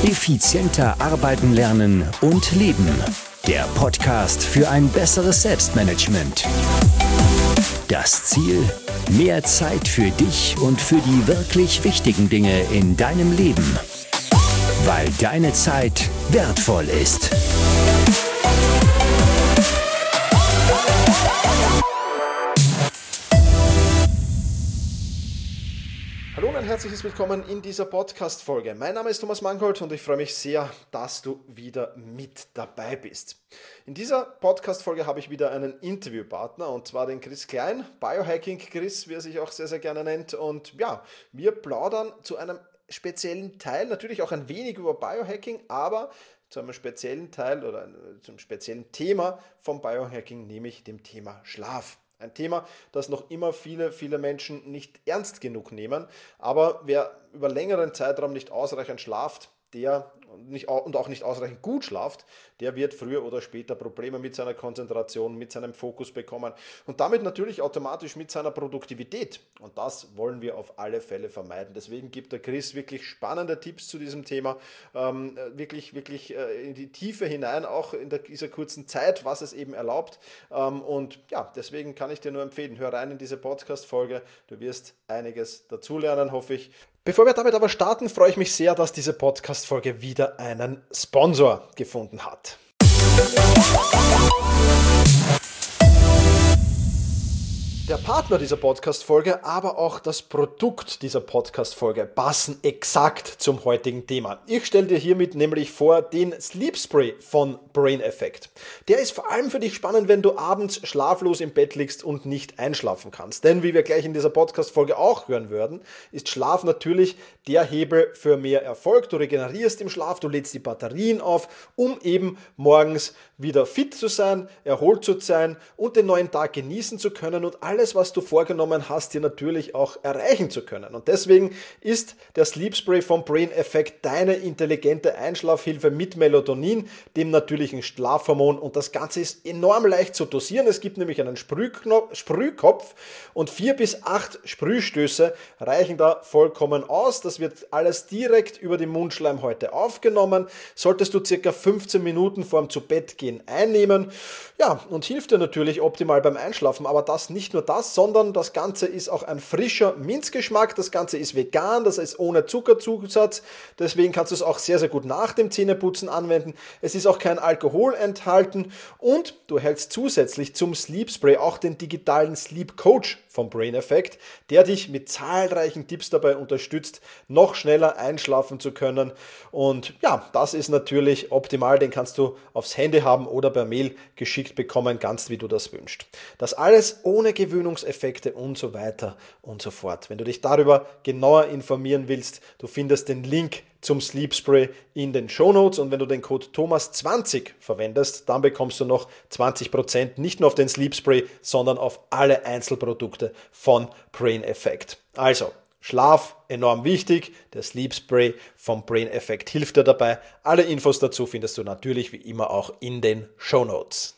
Effizienter arbeiten, lernen und leben. Der Podcast für ein besseres Selbstmanagement. Das Ziel: mehr Zeit für dich und für die wirklich wichtigen Dinge in deinem Leben. Weil deine Zeit wertvoll ist. Hallo und ein herzliches Willkommen in dieser Podcast-Folge. Mein Name ist Thomas Mangold und ich freue mich sehr, dass du wieder mit dabei bist. In dieser Podcast-Folge habe ich wieder einen Interviewpartner und zwar den Chris Klein, Biohacking Chris, wie er sich auch sehr, sehr gerne nennt. Und ja, wir plaudern zu einem speziellen Teil, natürlich auch ein wenig über Biohacking, aber zu einem speziellen Teil oder zum speziellen Thema vom Biohacking, nämlich dem Thema Schlaf. Ein Thema, das noch immer viele Menschen nicht ernst genug nehmen. Aber wer über längeren Zeitraum nicht ausreichend schlaft, und auch nicht ausreichend gut schlaft, der wird früher oder später Probleme mit seiner Konzentration, mit seinem Fokus bekommen und damit natürlich automatisch mit seiner Produktivität. Und das wollen wir auf alle Fälle vermeiden. Deswegen gibt der Chris wirklich spannende Tipps zu diesem Thema, wirklich in die Tiefe hinein, auch in dieser kurzen Zeit, was es eben erlaubt. Und ja, deswegen kann ich dir nur empfehlen, hör rein in diese Podcast-Folge. Du wirst einiges dazulernen, hoffe ich. Bevor wir damit aber starten, freue ich mich sehr, dass diese Podcast-Folge wieder einen Sponsor gefunden hat. Der Partner dieser Podcast-Folge, aber auch das Produkt dieser Podcast-Folge passen exakt zum heutigen Thema. Ich stelle dir hiermit nämlich vor den Sleep Spray von Brain Effect. Der ist vor allem für dich spannend, wenn du abends schlaflos im Bett liegst und nicht einschlafen kannst. Denn wie wir gleich in dieser Podcast-Folge auch hören werden, ist Schlaf natürlich der Hebel für mehr Erfolg. Du regenerierst im Schlaf, du lädst die Batterien auf, um eben morgens wieder fit zu sein, erholt zu sein und den neuen Tag genießen zu können und alles, was du vorgenommen hast, dir natürlich auch erreichen zu können. Und deswegen ist der Sleep Spray vom Brain Effect deine intelligente Einschlafhilfe mit Melatonin, dem natürlichen Schlafhormon, und das Ganze ist enorm leicht zu dosieren. Es gibt nämlich einen Sprühkopf und 4 bis 8 Sprühstöße reichen da vollkommen aus. Das wird alles direkt über die Mundschleimhäute aufgenommen. Solltest du circa 15 Minuten vorm Zu-Bett-Gehen einnehmen. Ja, und hilft dir natürlich optimal beim Einschlafen, aber das nicht nur das, sondern das Ganze ist auch ein frischer Minzgeschmack, das Ganze ist vegan, das ist ohne Zuckerzusatz, deswegen kannst du es auch sehr, sehr gut nach dem Zähneputzen anwenden. Es ist auch kein Alkohol enthalten und du erhältst zusätzlich zum Sleep Spray auch den digitalen Sleep Coach vom Brain Effect, der dich mit zahlreichen Tipps dabei unterstützt, noch schneller einschlafen zu können. Und ja, das ist natürlich optimal, den kannst du aufs Handy haben oder per Mail geschickt bekommen, ganz wie du das wünschst. Das alles ohne Gewöhnungseffekte und so weiter und so fort. Wenn du dich darüber genauer informieren willst, du findest den Link zum Sleep Spray in den Shownotes, und wenn du den Code Thomas20 verwendest, dann bekommst du noch 20% nicht nur auf den Sleep Spray, sondern auf alle Einzelprodukte von Brain Effect. Also, Schlaf enorm wichtig, der Sleep Spray vom Brain Effect hilft dir dabei. Alle Infos dazu findest du natürlich wie immer auch in den Shownotes.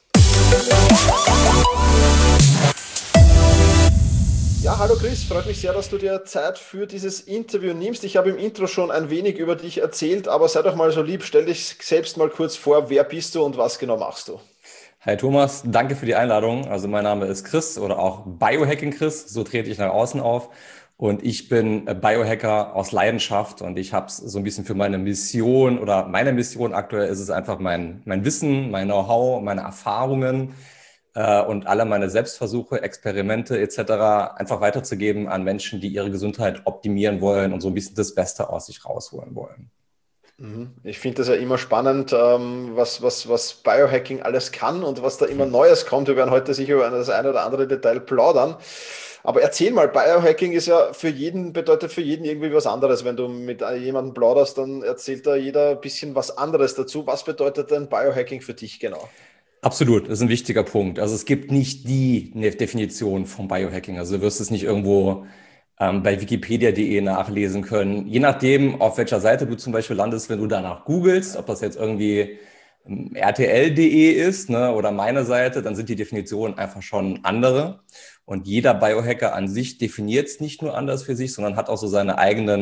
Ja, hallo Chris, freut mich sehr, dass du dir Zeit für dieses Interview nimmst. Ich habe im Intro schon ein wenig über dich erzählt, aber sei doch mal so lieb, stell dich selbst mal kurz vor, wer bist du und was genau machst du? Hi Thomas, danke für die Einladung. Also mein Name ist Chris oder auch Biohacking Chris, so trete ich nach außen auf. Und ich bin Biohacker aus Leidenschaft und ich habe es so ein bisschen für meine Mission aktuell ist es einfach mein Wissen, mein Know-how, meine Erfahrungen und alle meine Selbstversuche, Experimente etc. einfach weiterzugeben an Menschen, die ihre Gesundheit optimieren wollen und so ein bisschen das Beste aus sich rausholen wollen. Ich finde das ja immer spannend, was Biohacking alles kann und was da immer Neues kommt. Wir werden heute sicher über das eine oder andere Detail plaudern. Aber erzähl mal, Biohacking ist ja bedeutet für jeden irgendwie was anderes. Wenn du mit jemandem plauderst, dann erzählt da jeder ein bisschen was anderes dazu. Was bedeutet denn Biohacking für dich genau? Absolut, das ist ein wichtiger Punkt. Also es gibt nicht die Definition von Biohacking. Also du wirst es nicht irgendwo bei wikipedia.de nachlesen können. Je nachdem, auf welcher Seite du zum Beispiel landest, wenn du danach googelst, ob das jetzt irgendwie rtl.de ist, ne, oder meine Seite, dann sind die Definitionen einfach schon andere. Und jeder Biohacker an sich definiert es nicht nur anders für sich, sondern hat auch so seine eigenen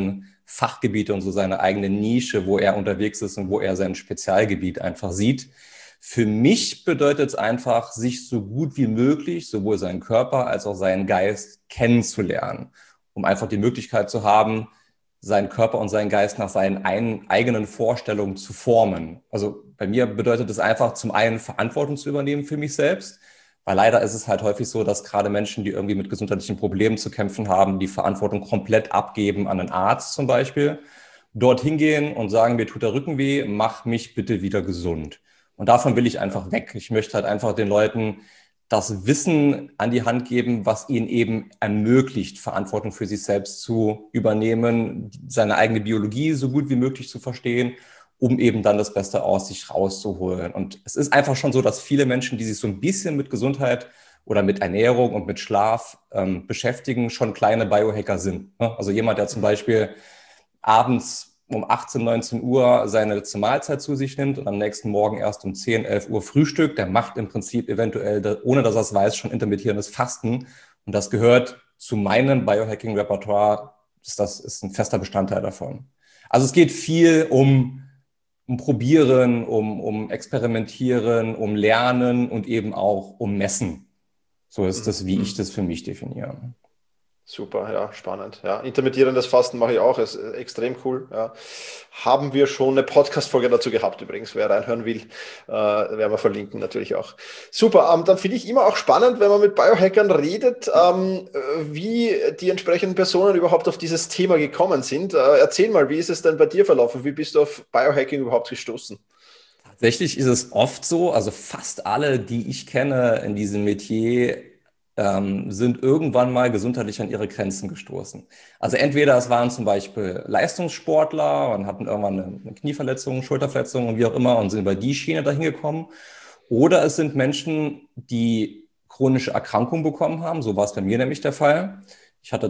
Fachgebiete und so seine eigene Nische, wo er unterwegs ist und wo er sein Spezialgebiet einfach sieht. Für mich bedeutet es einfach, sich so gut wie möglich sowohl seinen Körper als auch seinen Geist kennenzulernen, um einfach die Möglichkeit zu haben, seinen Körper und seinen Geist nach seinen eigenen Vorstellungen zu formen. Also bei mir bedeutet es einfach, zum einen Verantwortung zu übernehmen für mich selbst, weil leider ist es halt häufig so, dass gerade Menschen, die irgendwie mit gesundheitlichen Problemen zu kämpfen haben, die Verantwortung komplett abgeben an einen Arzt zum Beispiel, dorthin gehen und sagen, mir tut der Rücken weh, mach mich bitte wieder gesund. Und davon will ich einfach weg. Ich möchte halt einfach den Leuten das Wissen an die Hand geben, was ihnen eben ermöglicht, Verantwortung für sich selbst zu übernehmen, seine eigene Biologie so gut wie möglich zu verstehen, um eben dann das Beste aus sich rauszuholen. Und es ist einfach schon so, dass viele Menschen, die sich so ein bisschen mit Gesundheit oder mit Ernährung und mit Schlaf beschäftigen, schon kleine Biohacker sind. Also jemand, der zum Beispiel abends um 18, 19 Uhr seine letzte Mahlzeit zu sich nimmt und am nächsten Morgen erst um 10, 11 Uhr Frühstück, der macht im Prinzip eventuell, ohne dass er es weiß, schon intermittierendes Fasten. Und das gehört zu meinem Biohacking-Repertoire. Das ist ein fester Bestandteil davon. Also es geht viel um Probieren, um Experimentieren, um Lernen und eben auch um Messen. So ist das, wie ich das für mich definiere. Super, ja, spannend. Ja, intermittierendes Fasten mache ich auch, ist extrem cool. Ja. Haben wir schon eine Podcast-Folge dazu gehabt übrigens, wer reinhören will, werden wir verlinken natürlich auch. Super, dann finde ich immer auch spannend, wenn man mit Biohackern redet, wie die entsprechenden Personen überhaupt auf dieses Thema gekommen sind. Erzähl mal, wie ist es denn bei dir verlaufen? Wie bist du auf Biohacking überhaupt gestoßen? Tatsächlich ist es oft so, also fast alle, die ich kenne in diesem Metier, sind irgendwann mal gesundheitlich an ihre Grenzen gestoßen. Also entweder es waren zum Beispiel Leistungssportler und hatten irgendwann eine Knieverletzung, Schulterverletzung und wie auch immer und sind über die Schiene dahin gekommen. Oder es sind Menschen, die chronische Erkrankungen bekommen haben. So war es bei mir nämlich der Fall. Ich hatte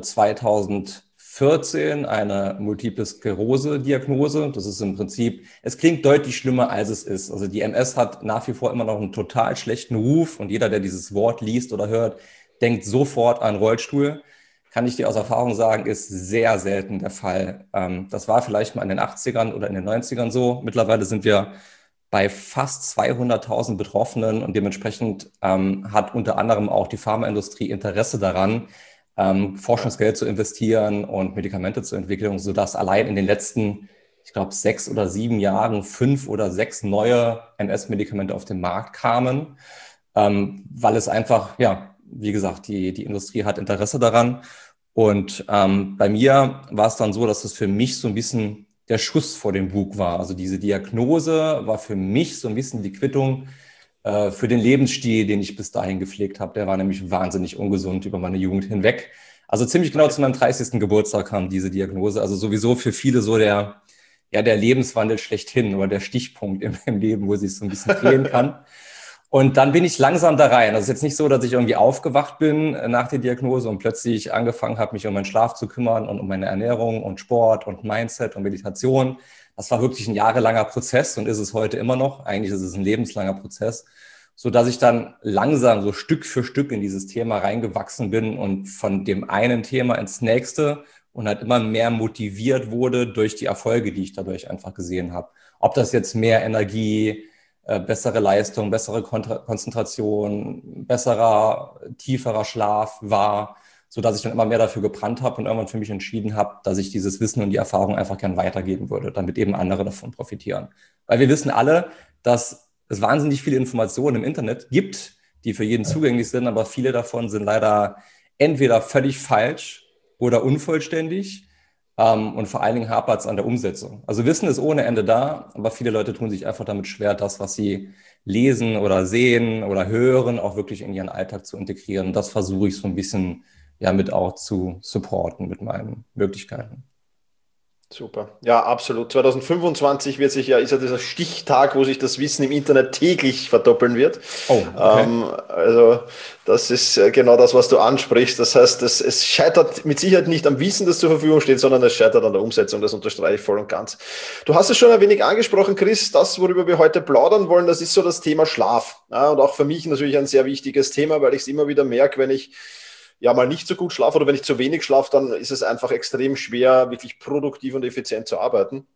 2014 eine Multiple Sklerose-Diagnose. Das ist im Prinzip, es klingt deutlich schlimmer, als es ist. Also die MS hat nach wie vor immer noch einen total schlechten Ruf und jeder, der dieses Wort liest oder hört, denkt sofort an Rollstuhl. Kann ich dir aus Erfahrung sagen, ist sehr selten der Fall. Das war vielleicht mal in den 80ern oder in den 90ern so. Mittlerweile sind wir bei fast 200.000 Betroffenen und dementsprechend hat unter anderem auch die Pharmaindustrie Interesse daran, Forschungsgeld zu investieren und Medikamente zu entwickeln, sodass allein in den letzten, ich glaube, 6 oder 7 Jahren 5 oder 6 neue MS-Medikamente auf den Markt kamen, weil es einfach, ja, wie gesagt, die Industrie hat Interesse daran. Und bei mir war es dann so, dass es für mich so ein bisschen der Schuss vor dem Bug war. Also diese Diagnose war für mich so ein bisschen die Quittung für den Lebensstil, den ich bis dahin gepflegt habe. Der war nämlich wahnsinnig ungesund über meine Jugend hinweg. Also ziemlich genau zu meinem 30. Geburtstag kam diese Diagnose. Also sowieso für viele so der Lebenswandel schlechthin oder der Stichpunkt im Leben, wo sich so ein bisschen drehen kann. Und dann bin ich langsam da rein. Also es ist jetzt nicht so, dass ich irgendwie aufgewacht bin nach der Diagnose und plötzlich angefangen habe, mich um meinen Schlaf zu kümmern und um meine Ernährung und Sport und Mindset und Meditation. Das war wirklich ein jahrelanger Prozess und ist es heute immer noch. Eigentlich ist es ein lebenslanger Prozess, so dass ich dann langsam so Stück für Stück in dieses Thema reingewachsen bin und von dem einen Thema ins nächste und halt immer mehr motiviert wurde durch die Erfolge, die ich dadurch einfach gesehen habe. Ob das jetzt mehr Energie, bessere Leistung, bessere Konzentration, besserer, tieferer Schlaf war, so dass ich dann immer mehr dafür gebrannt habe und irgendwann für mich entschieden habe, dass ich dieses Wissen und die Erfahrung einfach gern weitergeben würde, damit eben andere davon profitieren. Weil wir wissen alle, dass es wahnsinnig viele Informationen im Internet gibt, die für jeden zugänglich sind, aber viele davon sind leider entweder völlig falsch oder unvollständig. Und vor allen Dingen hapert es an der Umsetzung. Also Wissen ist ohne Ende da, aber viele Leute tun sich einfach damit schwer, das, was sie lesen oder sehen oder hören, auch wirklich in ihren Alltag zu integrieren. Das versuche ich so ein bisschen mit auch zu supporten mit meinen Möglichkeiten. Super. Ja, absolut. 2025 ist ja dieser Stichtag, wo sich das Wissen im Internet täglich verdoppeln wird. Oh, okay. Also das ist genau das, was du ansprichst. Das heißt, es scheitert mit Sicherheit nicht am Wissen, das zur Verfügung steht, sondern es scheitert an der Umsetzung. Das unterstreiche ich voll und ganz. Du hast es schon ein wenig angesprochen, Chris. Das, worüber wir heute plaudern wollen, das ist so das Thema Schlaf. Ja, und auch für mich natürlich ein sehr wichtiges Thema, weil ich es immer wieder merke, wenn ich ja mal nicht so gut schlafe oder wenn ich zu wenig schlafe, dann ist es einfach extrem schwer, wirklich produktiv und effizient zu arbeiten.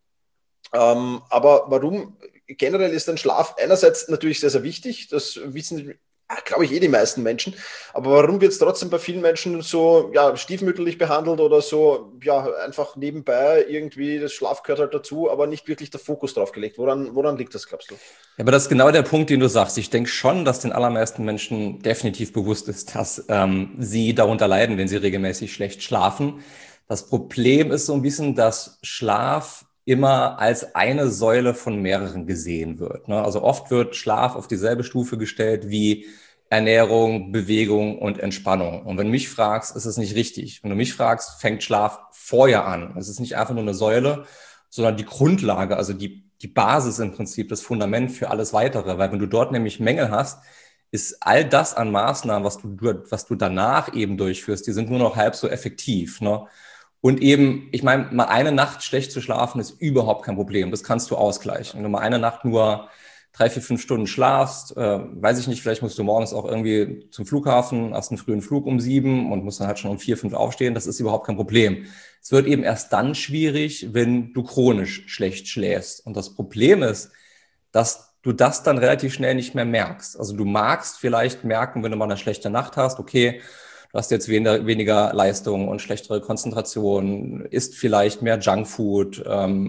Aber warum generell ist ein Schlaf einerseits natürlich sehr, sehr wichtig, das wissen, glaube ich, die meisten Menschen, aber warum wird es trotzdem bei vielen Menschen so ja, stiefmütterlich behandelt oder so ja, einfach nebenbei irgendwie, das Schlaf gehört halt dazu, aber nicht wirklich der Fokus drauf gelegt? Woran liegt das, glaubst du? Ja, aber das ist genau der Punkt, den du sagst. Ich denke schon, dass den allermeisten Menschen definitiv bewusst ist, dass sie darunter leiden, wenn sie regelmäßig schlecht schlafen. Das Problem ist so ein bisschen, dass Schlaf immer als eine Säule von mehreren gesehen wird. Ne? Also oft wird Schlaf auf dieselbe Stufe gestellt wie Ernährung, Bewegung und Entspannung. Und wenn du mich fragst, ist es nicht richtig. Wenn du mich fragst, fängt Schlaf vorher an. Es ist nicht einfach nur eine Säule, sondern die Grundlage, also die Basis im Prinzip, das Fundament für alles Weitere. Weil wenn du dort nämlich Mängel hast, ist all das an Maßnahmen, was du danach eben durchführst, die sind nur noch halb so effektiv. Ne? Und eben, ich meine, mal eine Nacht schlecht zu schlafen ist überhaupt kein Problem. Das kannst du ausgleichen. Wenn du mal eine Nacht nur 3, 4, 5 Stunden schlafst, weiß ich nicht, vielleicht musst du morgens auch irgendwie zum Flughafen, hast einen frühen Flug um 7 und musst dann halt schon um 4, 5 aufstehen. Das ist überhaupt kein Problem. Es wird eben erst dann schwierig, wenn du chronisch schlecht schläfst. Und das Problem ist, dass du das dann relativ schnell nicht mehr merkst. Also du magst vielleicht merken, wenn du mal eine schlechte Nacht hast, okay, du hast jetzt weniger Leistung und schlechtere Konzentration, isst vielleicht mehr Junkfood,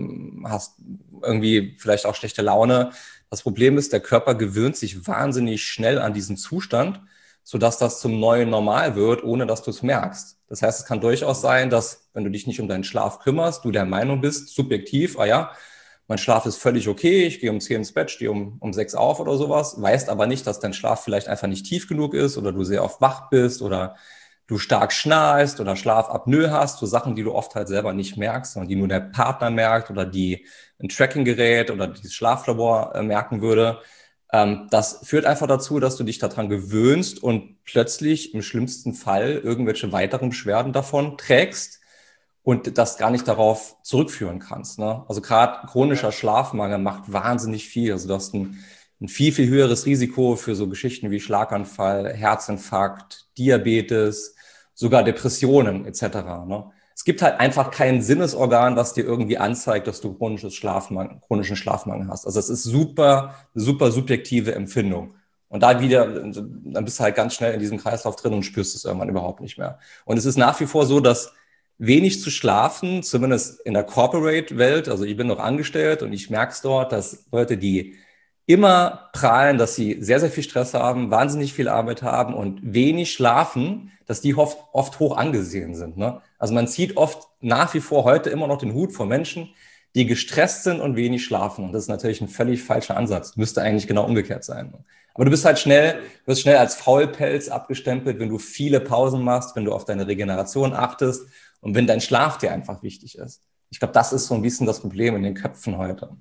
hast irgendwie vielleicht auch schlechte Laune. Das Problem ist, der Körper gewöhnt sich wahnsinnig schnell an diesen Zustand, sodass das zum neuen Normal wird, ohne dass du es merkst. Das heißt, es kann durchaus sein, dass, wenn du dich nicht um deinen Schlaf kümmerst, du der Meinung bist, subjektiv, ja, mein Schlaf ist völlig okay, ich gehe um 10 ins Bett, stehe um 6 auf oder sowas, weißt aber nicht, dass dein Schlaf vielleicht einfach nicht tief genug ist oder du sehr oft wach bist oder du stark schnarchst oder Schlafapnoe hast, so Sachen, die du oft halt selber nicht merkst, sondern die nur der Partner merkt oder die ein Tracking-Gerät oder dieses Schlaflabor merken würde. Das führt einfach dazu, dass du dich daran gewöhnst und plötzlich im schlimmsten Fall irgendwelche weiteren Beschwerden davon trägst und das gar nicht darauf zurückführen kannst. Ne? Also gerade chronischer Schlafmangel macht wahnsinnig viel. Also du hast ein viel, viel höheres Risiko für so Geschichten wie Schlaganfall, Herzinfarkt, Diabetes, sogar Depressionen etc. Ne? Es gibt halt einfach kein Sinnesorgan, was dir irgendwie anzeigt, dass du chronischen Schlafmangel hast. Also es ist super, super subjektive Empfindung. Und da wieder, dann bist du halt ganz schnell in diesem Kreislauf drin und spürst es irgendwann überhaupt nicht mehr. Und es ist nach wie vor so, dass wenig zu schlafen, zumindest in der Corporate-Welt, also ich bin noch angestellt und ich merke es dort, dass Leute, die immer prahlen, dass sie sehr, sehr viel Stress haben, wahnsinnig viel Arbeit haben und wenig schlafen, dass die oft hoch angesehen sind. Ne? Also man zieht oft nach wie vor heute immer noch den Hut vor Menschen, die gestresst sind und wenig schlafen. Und das ist natürlich ein völlig falscher Ansatz. Müsste eigentlich genau umgekehrt sein. Aber du bist halt wirst schnell als Faulpelz abgestempelt, wenn du viele Pausen machst, wenn du auf deine Regeneration achtest und wenn dein Schlaf dir einfach wichtig ist. Ich glaube, das ist so ein bisschen das Problem in den Köpfen heute.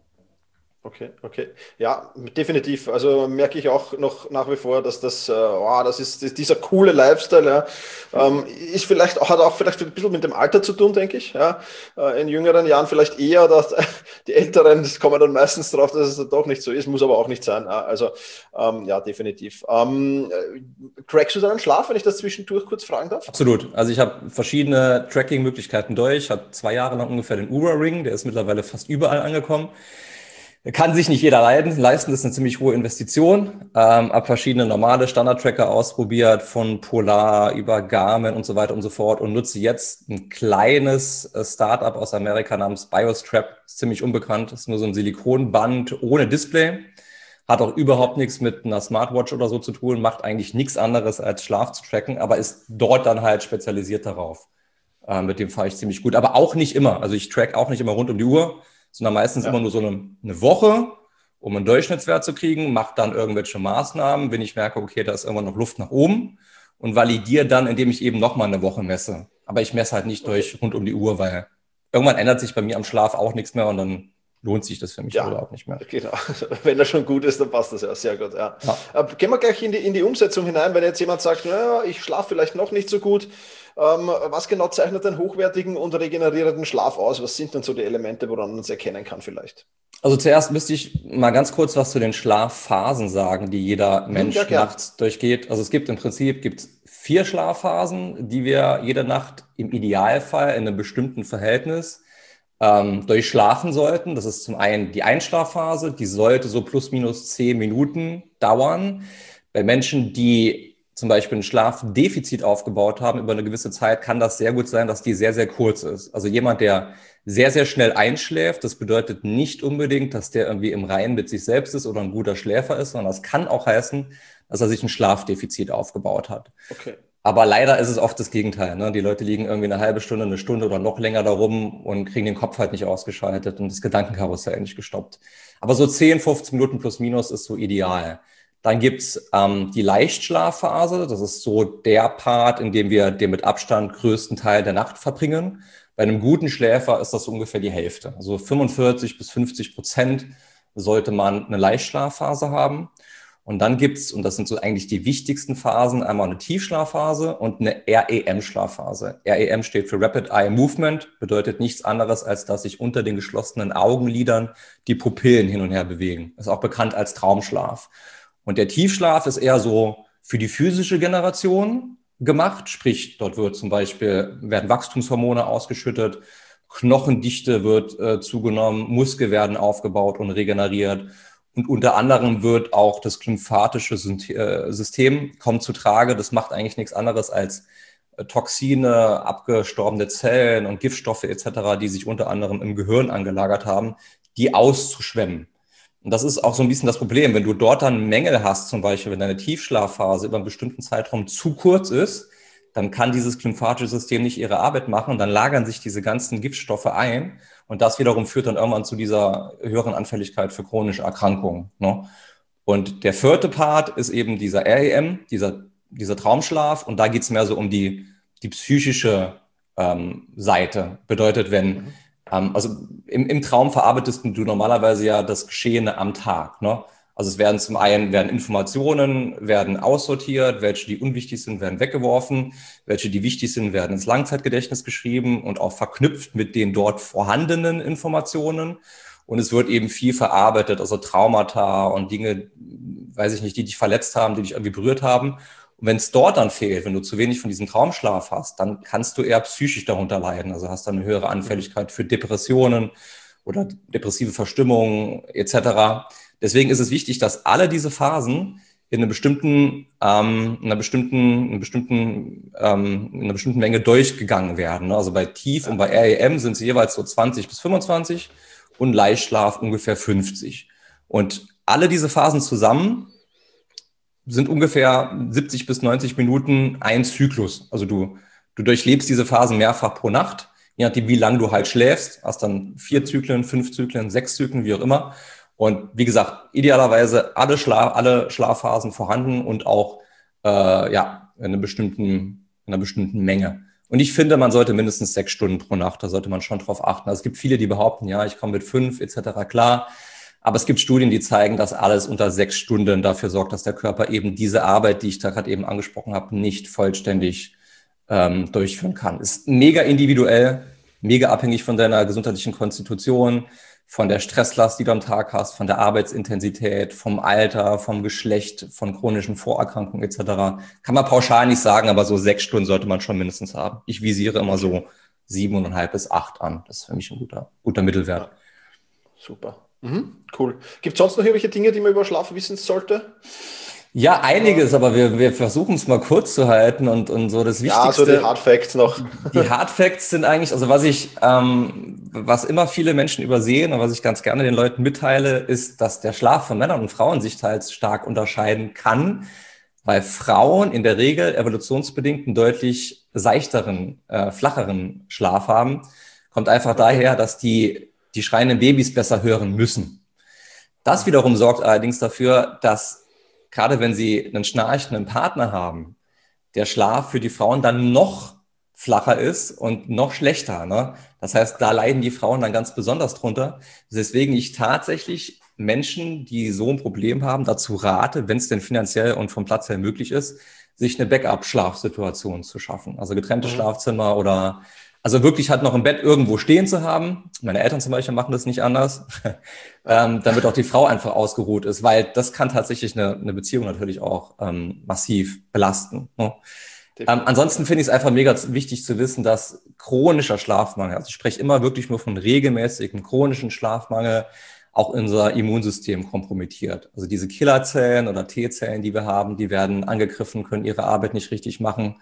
Okay. Ja, definitiv. Also merke ich auch noch nach wie vor, dass das ist dieser coole Lifestyle, ja, ist hat auch vielleicht ein bisschen mit dem Alter zu tun, denke ich. Ja. In jüngeren Jahren vielleicht eher, dass die Älteren, das kommen dann meistens drauf, dass es doch nicht so ist, muss aber auch nicht sein. Ja. Also ja, definitiv. Trackst du deinen Schlaf, wenn ich das zwischendurch kurz fragen darf? Absolut. Also ich habe verschiedene Tracking-Möglichkeiten durch. Ich habe 2 Jahre lang ungefähr den Oura Ring, der ist mittlerweile fast überall angekommen. Kann sich nicht jeder leisten, das ist eine ziemlich hohe Investition. Habe verschiedene normale Standard-Tracker ausprobiert, von Polar über Garmin und so weiter und so fort und nutze jetzt ein kleines Startup aus Amerika namens BioStrap, ist ziemlich unbekannt, ist nur so ein Silikonband ohne Display, hat auch überhaupt nichts mit einer Smartwatch oder so zu tun, macht eigentlich nichts anderes als Schlaf zu tracken, aber ist dort dann halt spezialisiert darauf. Mit dem fahre ich ziemlich gut, aber auch nicht immer. Also ich track auch nicht immer rund um die Uhr, sondern meistens immer nur so eine Woche, um einen Durchschnittswert zu kriegen, mache dann irgendwelche Maßnahmen, wenn ich merke, okay, da ist irgendwann noch Luft nach oben und validiere dann, indem ich eben nochmal eine Woche messe. Aber ich messe halt nicht durch rund um die Uhr, weil irgendwann ändert sich bei mir am Schlaf auch nichts mehr und dann lohnt sich das für mich überhaupt nicht mehr. Genau, wenn er schon gut ist, dann passt das ja, sehr gut. Ja. Gehen wir gleich in die Umsetzung hinein, wenn jetzt jemand sagt, naja, ich schlafe vielleicht noch nicht so gut, Was genau zeichnet einen hochwertigen und regenerierenden Schlaf aus? Was sind denn so die Elemente, woran man es erkennen kann vielleicht? Also zuerst müsste ich mal ganz kurz was zu den Schlafphasen sagen, die jeder Ja, Mensch gern. nachts durchgeht. Also es gibt im Prinzip 4 Schlafphasen, die wir jede Nacht im Idealfall in einem bestimmten Verhältnis durchschlafen sollten. Das ist zum einen die Einschlafphase, die sollte so plus minus 10 Minuten dauern. Bei Menschen, die zum Beispiel ein Schlafdefizit aufgebaut haben über eine gewisse Zeit, kann das sehr gut sein, dass die sehr, sehr kurz ist. Also jemand, der sehr, sehr schnell einschläft, das bedeutet nicht unbedingt, dass der irgendwie im Reinen mit sich selbst ist oder ein guter Schläfer ist, sondern das kann auch heißen, dass er sich ein Schlafdefizit aufgebaut hat. Okay. Aber leider ist es oft das Gegenteil. Ne? Die Leute liegen irgendwie eine halbe Stunde, eine Stunde oder noch länger da rum und kriegen den Kopf halt nicht ausgeschaltet und das Gedankenkarussell nicht gestoppt. Aber so 10, 15 Minuten plus minus ist so ideal. Dann gibt's die Leichtschlafphase. Das ist so der Part, in dem wir den mit Abstand größten Teil der Nacht verbringen. Bei einem guten Schläfer ist das so ungefähr die Hälfte. Also 45-50% sollte man eine Leichtschlafphase haben. Und dann gibt's, und das sind so eigentlich die wichtigsten Phasen, einmal eine Tiefschlafphase und eine REM-Schlafphase. REM steht für Rapid Eye Movement, bedeutet nichts anderes, als dass sich unter den geschlossenen Augenlidern die Pupillen hin und her bewegen. Ist auch bekannt als Traumschlaf. Und der Tiefschlaf ist eher so für die physische Generation gemacht, sprich, dort werden Wachstumshormone ausgeschüttet, Knochendichte wird zugenommen, Muskeln werden aufgebaut und regeneriert. Und unter anderem wird auch das lymphatische System kommt zu Trage. Das macht eigentlich nichts anderes als Toxine, abgestorbene Zellen und Giftstoffe etc., die sich unter anderem im Gehirn angelagert haben, die auszuschwemmen. Und das ist auch so ein bisschen das Problem. Wenn du dort dann Mängel hast, zum Beispiel, wenn deine Tiefschlafphase über einen bestimmten Zeitraum zu kurz ist, dann kann dieses lymphatische System nicht ihre Arbeit machen und dann lagern sich diese ganzen Giftstoffe ein und das wiederum führt dann irgendwann zu dieser höheren Anfälligkeit für chronische Erkrankungen. Ne? Und der 4. Part ist eben dieser REM, dieser Traumschlaf und da geht es mehr so um die psychische Seite. Bedeutet, wenn also im Traum verarbeitest du normalerweise ja das Geschehene am Tag. Ne? Also es werden zum einen Informationen werden aussortiert, welche die unwichtig sind, werden weggeworfen, welche die wichtig sind, werden ins Langzeitgedächtnis geschrieben und auch verknüpft mit den dort vorhandenen Informationen. Und es wird eben viel verarbeitet, also Traumata und Dinge, weiß ich nicht, die dich verletzt haben, die dich irgendwie berührt haben. Und wenn es dort dann fehlt, wenn du zu wenig von diesem Traumschlaf hast, dann kannst du eher psychisch darunter leiden. Also hast dann eine höhere Anfälligkeit für Depressionen oder depressive Verstimmungen etc. Deswegen ist es wichtig, dass alle diese Phasen in einer bestimmten Menge durchgegangen werden. Also bei Tief und bei REM sind es jeweils so 20 bis 25 und Leichtschlaf ungefähr 50. Und alle diese Phasen zusammen sind ungefähr 70 bis 90 Minuten ein Zyklus. Also du durchlebst diese Phasen mehrfach pro Nacht, je nachdem, wie lange du halt schläfst. Hast dann 4 Zyklen, 5 Zyklen, 6 Zyklen, wie auch immer. Und wie gesagt, idealerweise alle Schlafphasen vorhanden und auch in einer bestimmten Menge. Und ich finde, man sollte mindestens 6 Stunden pro Nacht, da sollte man schon drauf achten. Also es gibt viele, die behaupten, ja, ich komme mit 5 etc. klar. Aber es gibt Studien, die zeigen, dass alles unter 6 Stunden dafür sorgt, dass der Körper eben diese Arbeit, die ich da gerade eben angesprochen habe, nicht vollständig durchführen kann. Ist mega individuell, mega abhängig von deiner gesundheitlichen Konstitution, von der Stresslast, die du am Tag hast, von der Arbeitsintensität, vom Alter, vom Geschlecht, von chronischen Vorerkrankungen etc. Kann man pauschal nicht sagen, aber so 6 Stunden sollte man schon mindestens haben. Ich visiere immer so 7,5 bis 8 an. Das ist für mich ein guter Mittelwert. Ja. Super. Cool. Gibt es sonst noch irgendwelche Dinge, die man über Schlaf wissen sollte? Ja, einiges, aber wir versuchen es mal kurz zu halten und so das Wichtigste. Ja, so die Hard Facts noch. Die Hard Facts sind eigentlich, also was immer viele Menschen übersehen und was ich ganz gerne den Leuten mitteile, ist, dass der Schlaf von Männern und Frauen sich teils stark unterscheiden kann, weil Frauen in der Regel evolutionsbedingt einen deutlich seichteren, flacheren Schlaf haben. Kommt einfach daher, dass die schreienden Babys besser hören müssen. Das wiederum sorgt allerdings dafür, dass gerade wenn sie einen schnarchenden Partner haben, der Schlaf für die Frauen dann noch flacher ist und noch schlechter. Ne? Das heißt, da leiden die Frauen dann ganz besonders drunter. Deswegen ich tatsächlich Menschen, die so ein Problem haben, dazu rate, wenn es denn finanziell und vom Platz her möglich ist, sich eine Backup-Schlafsituation zu schaffen. Also getrennte Schlafzimmer oder also wirklich halt noch ein Bett irgendwo stehen zu haben. Meine Eltern zum Beispiel machen das nicht anders, damit auch die Frau einfach ausgeruht ist, weil das kann tatsächlich eine Beziehung natürlich auch massiv belasten. Ne? Ansonsten finde ich es einfach mega wichtig zu wissen, dass chronischer Schlafmangel, also ich spreche immer wirklich nur von regelmäßigem chronischen Schlafmangel, auch unser Immunsystem kompromittiert. Also diese Killerzellen oder T-Zellen, die wir haben, die werden angegriffen, können ihre Arbeit nicht richtig machen.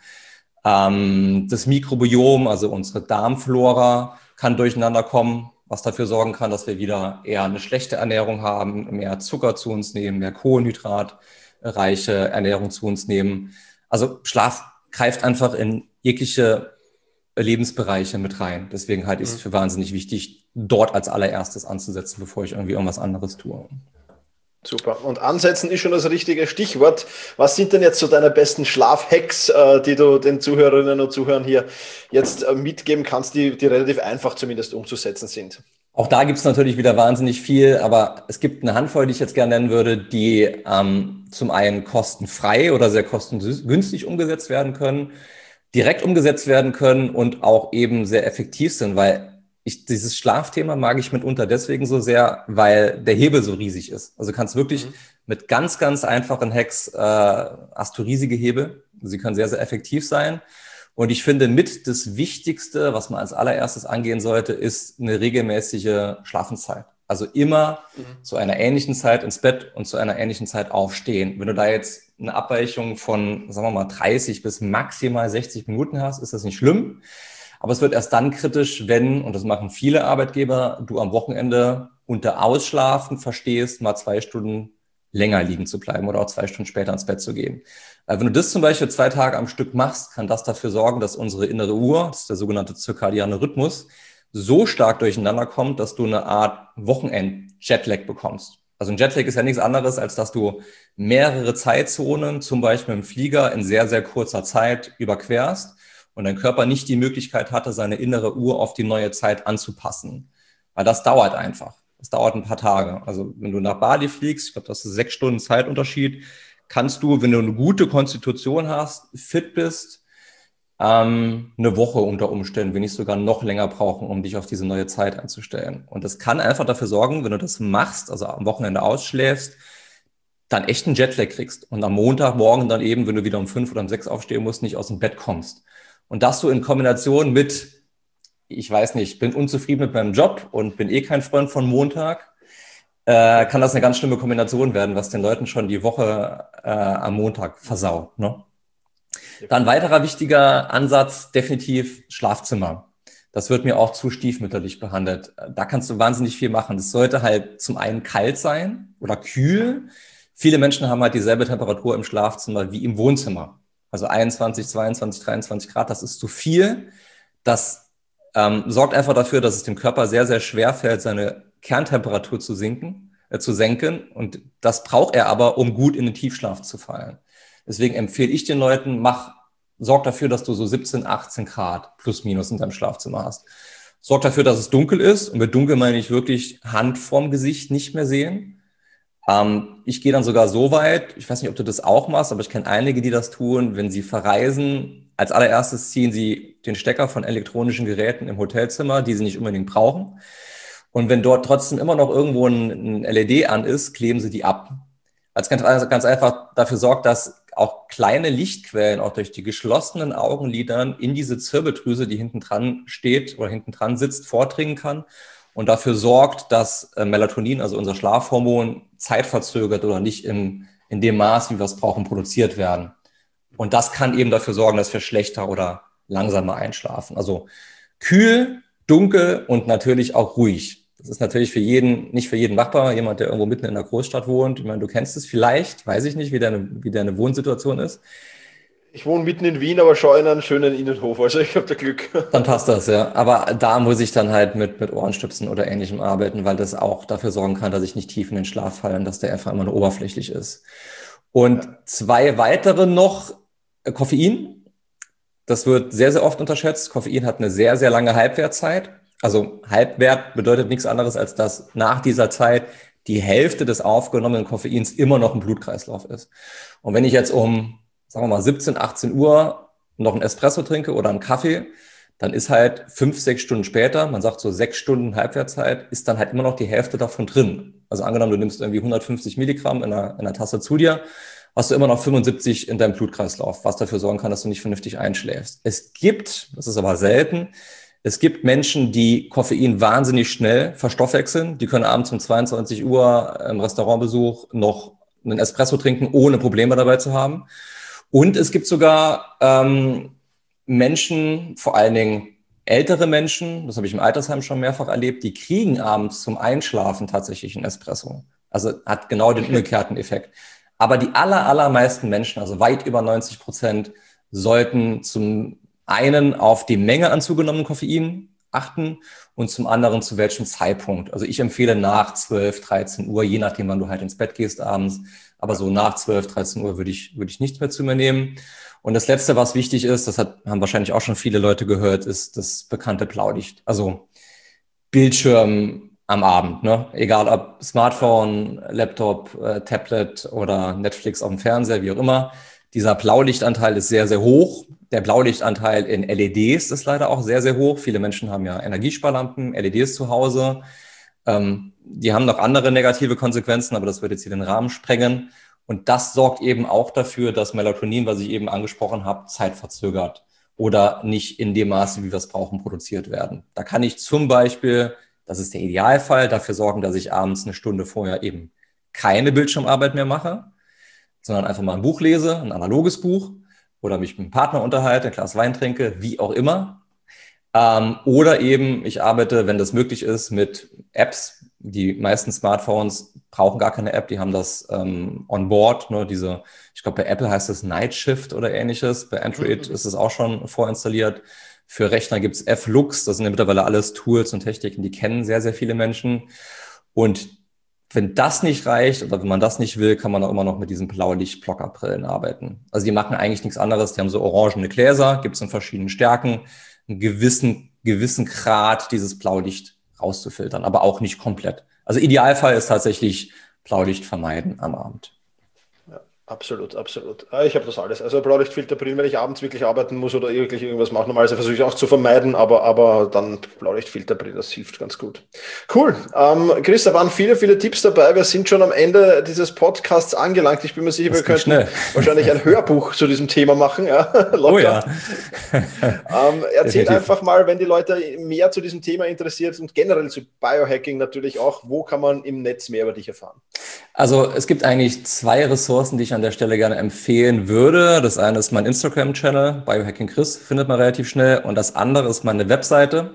Das Mikrobiom, also unsere Darmflora, kann durcheinander kommen, was dafür sorgen kann, dass wir wieder eher eine schlechte Ernährung haben, mehr Zucker zu uns nehmen, mehr kohlenhydratreiche Ernährung zu uns nehmen. Also Schlaf greift einfach in jegliche Lebensbereiche mit rein. Deswegen halte ich es für wahnsinnig wichtig, dort als allererstes anzusetzen, bevor ich irgendwie irgendwas anderes tue. Super. Und ansetzen ist schon das richtige Stichwort. Was sind denn jetzt so deine besten Schlafhacks, die du den Zuhörerinnen und Zuhörern hier jetzt mitgeben kannst, die relativ einfach zumindest umzusetzen sind? Auch da gibt es natürlich wieder wahnsinnig viel, aber es gibt eine Handvoll, die ich jetzt gerne nennen würde, die zum einen kostenfrei oder sehr kostengünstig umgesetzt werden können, direkt umgesetzt werden können und auch eben sehr effektiv sind, weil dieses Schlafthema mag ich mitunter deswegen so sehr, weil der Hebel so riesig ist. Also kannst wirklich mit ganz, ganz einfachen Hacks, hast du riesige Hebel. Sie können sehr, sehr effektiv sein. Und ich finde mit das Wichtigste, was man als allererstes angehen sollte, ist eine regelmäßige Schlafenszeit. Also immer zu einer ähnlichen Zeit ins Bett und zu einer ähnlichen Zeit aufstehen. Wenn du da jetzt eine Abweichung von, sagen wir mal, 30 bis maximal 60 Minuten hast, ist das nicht schlimm. Aber es wird erst dann kritisch, wenn, und das machen viele Arbeitgeber, du am Wochenende unter Ausschlafen verstehst, mal 2 Stunden länger liegen zu bleiben oder auch 2 Stunden später ins Bett zu gehen. Wenn du das zum Beispiel 2 Tage am Stück machst, kann das dafür sorgen, dass unsere innere Uhr, das ist der sogenannte zirkadiane Rhythmus, so stark durcheinander kommt, dass du eine Art Wochenend-Jetlag bekommst. Also ein Jetlag ist ja nichts anderes, als dass du mehrere Zeitzonen, zum Beispiel im Flieger, in sehr, sehr kurzer Zeit überquerst und dein Körper nicht die Möglichkeit hatte, seine innere Uhr auf die neue Zeit anzupassen. Weil das dauert einfach. Das dauert ein paar Tage. Also wenn du nach Bali fliegst, ich glaube, das ist 6 Stunden Zeitunterschied, kannst du, wenn du eine gute Konstitution hast, fit bist, eine Woche unter Umständen, wenn nicht sogar noch länger brauchen, um dich auf diese neue Zeit einzustellen. Und das kann einfach dafür sorgen, wenn du das machst, also am Wochenende ausschläfst, dann echt einen Jetlag kriegst und am Montagmorgen dann eben, wenn du wieder um 5 oder um 6 aufstehen musst, nicht aus dem Bett kommst. Und das so in Kombination mit, ich weiß nicht, bin unzufrieden mit meinem Job und bin eh kein Freund von Montag, kann das eine ganz schlimme Kombination werden, was den Leuten schon die Woche am Montag versaut. Ne? Dann weiterer wichtiger Ansatz, definitiv Schlafzimmer. Das wird mir auch zu stiefmütterlich behandelt. Da kannst du wahnsinnig viel machen. Es sollte halt zum einen kalt sein oder kühl. Viele Menschen haben halt dieselbe Temperatur im Schlafzimmer wie im Wohnzimmer. Also 21, 22, 23 Grad, das ist zu viel. Das sorgt einfach dafür, dass es dem Körper sehr, sehr schwer fällt, seine Kerntemperatur zu senken. Und das braucht er aber, um gut in den Tiefschlaf zu fallen. Deswegen empfehle ich den Leuten, sorg dafür, dass du so 17, 18 Grad plus minus in deinem Schlafzimmer hast. Sorg dafür, dass es dunkel ist. Und mit dunkel meine ich wirklich Hand vorm Gesicht nicht mehr sehen. Ich gehe dann sogar so weit, ich weiß nicht, ob du das auch machst, aber ich kenne einige, die das tun, wenn sie verreisen. Als allererstes ziehen sie den Stecker von elektronischen Geräten im Hotelzimmer, die sie nicht unbedingt brauchen. Und wenn dort trotzdem immer noch irgendwo ein LED an ist, kleben sie die ab. Weil es ganz einfach dafür sorgt, dass auch kleine Lichtquellen auch durch die geschlossenen Augenlidern in diese Zirbeldrüse, die hinten dran steht oder hinten dran sitzt, vordringen kann und dafür sorgt, dass Melatonin, also unser Schlafhormon, zeitverzögert oder nicht in dem Maß, wie wir es brauchen, produziert werden. Und das kann eben dafür sorgen, dass wir schlechter oder langsamer einschlafen. Also kühl, dunkel und natürlich auch ruhig. Das ist natürlich nicht für jeden machbar, jemand, der irgendwo mitten in einer Großstadt wohnt. Ich meine, du kennst es vielleicht, weiß ich nicht, wie deine Wohnsituation ist. Ich wohne mitten in Wien, aber schaue in einen schönen Innenhof, also ich habe da Glück. Dann passt das, ja. Aber da muss ich dann halt mit Ohrenstöpseln oder Ähnlichem arbeiten, weil das auch dafür sorgen kann, dass ich nicht tief in den Schlaf falle und dass der einfach immer nur oberflächlich ist. Und 2 weitere noch, Koffein. Das wird sehr, sehr oft unterschätzt. Koffein hat eine sehr, sehr lange Halbwertzeit. Also Halbwert bedeutet nichts anderes, als dass nach dieser Zeit die Hälfte des aufgenommenen Koffeins immer noch im Blutkreislauf ist. Und wenn ich jetzt um, sagen wir mal, 17, 18 Uhr noch einen Espresso trinke oder einen Kaffee, dann ist halt 5, 6 Stunden später, man sagt so 6 Stunden Halbwertszeit, ist dann halt immer noch die Hälfte davon drin. Also angenommen, du nimmst irgendwie 150 Milligramm in einer Tasse zu dir, hast du immer noch 75 in deinem Blutkreislauf, was dafür sorgen kann, dass du nicht vernünftig einschläfst. Es gibt, das ist aber selten, es gibt Menschen, die Koffein wahnsinnig schnell verstoffwechseln. Die können abends um 22 Uhr im Restaurantbesuch noch einen Espresso trinken, ohne Probleme dabei zu haben. Und es gibt sogar Menschen, vor allen Dingen ältere Menschen, das habe ich im Altersheim schon mehrfach erlebt, die kriegen abends zum Einschlafen tatsächlich einen Espresso. Also hat genau den umgekehrten Effekt. Aber die allermeisten Menschen, also weit über 90%, sollten zum einen auf die Menge an zugenommenem Koffein achten und zum anderen zu welchem Zeitpunkt. Also ich empfehle nach 12, 13 Uhr, je nachdem, wann du halt ins Bett gehst abends. Aber so nach 12, 13 Uhr würde ich nichts mehr zu mir nehmen. Und das Letzte, was wichtig ist, haben wahrscheinlich auch schon viele Leute gehört, ist das bekannte Blaulicht. Also Bildschirm am Abend, ne? Egal ob Smartphone, Laptop, Tablet oder Netflix auf dem Fernseher, wie auch immer. Dieser Blaulichtanteil ist sehr, sehr hoch. Der Blaulichtanteil in LEDs ist leider auch sehr, sehr hoch. Viele Menschen haben ja Energiesparlampen, LEDs zu Hause. Die haben noch andere negative Konsequenzen, aber das würde jetzt hier den Rahmen sprengen. Und das sorgt eben auch dafür, dass Melatonin, was ich eben angesprochen habe, zeitverzögert oder nicht in dem Maße, wie wir es brauchen, produziert werden. Da kann ich zum Beispiel, das ist der Idealfall, dafür sorgen, dass ich abends eine Stunde vorher eben keine Bildschirmarbeit mehr mache, sondern einfach mal ein Buch lese, ein analoges Buch oder mich mit einem Partner unterhalte, ein Glas Wein trinke, wie auch immer. Oder eben ich arbeite, wenn das möglich ist, mit Apps. Die meisten Smartphones brauchen gar keine App, die haben das on board. Ne, ich glaube, bei Apple heißt es Night Shift oder ähnliches. Bei Android ist es auch schon vorinstalliert. Für Rechner gibt es F-Lux, das sind ja mittlerweile alles Tools und Techniken, die kennen sehr, sehr viele Menschen. Und wenn das nicht reicht oder wenn man das nicht will, kann man auch immer noch mit diesen Blaulicht-Blockerbrillen arbeiten. Also die machen eigentlich nichts anderes. Die haben so orangene Gläser, gibt es in verschiedenen Stärken, einen gewissen Grad dieses Blaulicht rauszufiltern, aber auch nicht komplett. Also Idealfall ist tatsächlich Blaulicht vermeiden am Abend. Absolut, absolut. Ich habe das alles. Also Blaulichtfilterbrillen, wenn ich abends wirklich arbeiten muss oder wirklich irgendwas mache. Normalerweise versuche ich auch zu vermeiden, aber dann Blaulichtfilterbrillen, das hilft ganz gut. Cool. Chris, da waren viele, viele Tipps dabei. Wir sind schon am Ende dieses Podcasts angelangt. Ich bin mir sicher, wir könnten wahrscheinlich ein Hörbuch zu diesem Thema machen. Ja, oh ja. Erzähl einfach mal, wenn die Leute mehr zu diesem Thema interessiert und generell zu Biohacking natürlich auch, wo kann man im Netz mehr über dich erfahren? Also es gibt eigentlich 2 Ressourcen, die ich an der Stelle gerne empfehlen würde. Das eine ist mein Instagram-Channel, Biohacking Chris, findet man relativ schnell. Und das andere ist meine Webseite,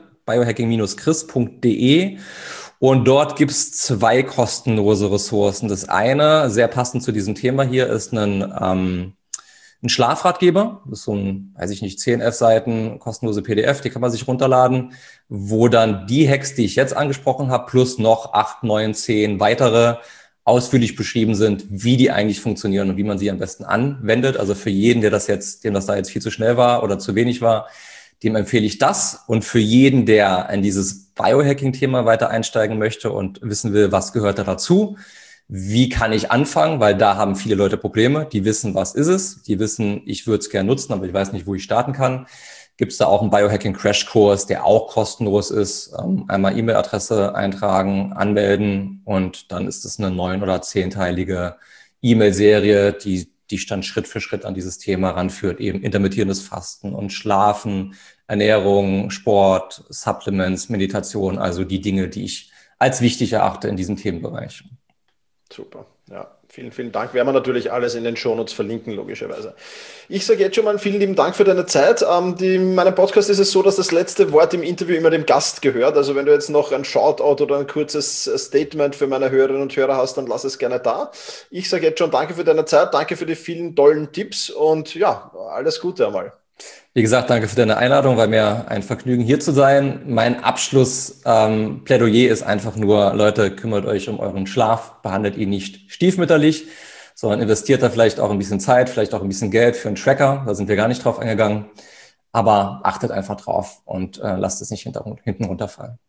biohacking-chris.de. Und dort gibt es 2 kostenlose Ressourcen. Das eine, sehr passend zu diesem Thema hier, ist ein Schlafratgeber. Das ist so ein, weiß ich nicht, 10, 11 Seiten, kostenlose PDF, die kann man sich runterladen, wo dann die Hacks, die ich jetzt angesprochen habe, plus noch 8, 9, 10 weitere ausführlich beschrieben sind, wie die eigentlich funktionieren und wie man sie am besten anwendet. Also für jeden, dem das da jetzt viel zu schnell war oder zu wenig war, dem empfehle ich das. Und für jeden, der in dieses Biohacking-Thema weiter einsteigen möchte und wissen will, was gehört da dazu, wie kann ich anfangen, weil da haben viele Leute Probleme. Die wissen, was ist es. Die wissen, ich würde es gerne nutzen, aber ich weiß nicht, wo ich starten kann. Gibt es da auch einen Biohacking-Crash-Kurs, der auch kostenlos ist. Einmal E-Mail-Adresse eintragen, anmelden und dann ist es eine 9- oder 10-teilige E-Mail-Serie, die dich dann Schritt für Schritt an dieses Thema ranführt. Eben intermittierendes Fasten und Schlafen, Ernährung, Sport, Supplements, Meditation, also die Dinge, die ich als wichtig erachte in diesem Themenbereich. Super, ja. Vielen, vielen Dank. Werden wir natürlich alles in den Shownotes verlinken, logischerweise. Ich sage jetzt schon mal vielen lieben Dank für deine Zeit. In meinem Podcast ist es so, dass das letzte Wort im Interview immer dem Gast gehört. Also wenn du jetzt noch ein Shoutout oder ein kurzes Statement für meine Hörerinnen und Hörer hast, dann lass es gerne da. Ich sage jetzt schon danke für deine Zeit, danke für die vielen tollen Tipps und ja, alles Gute einmal. Wie gesagt, danke für deine Einladung, war mir ein Vergnügen, hier zu sein. Mein Abschlussplädoyer ist einfach nur, Leute, kümmert euch um euren Schlaf, behandelt ihn nicht stiefmütterlich, sondern investiert da vielleicht auch ein bisschen Zeit, vielleicht auch ein bisschen Geld für einen Tracker, da sind wir gar nicht drauf eingegangen, aber achtet einfach drauf und lasst es nicht hinten runterfallen.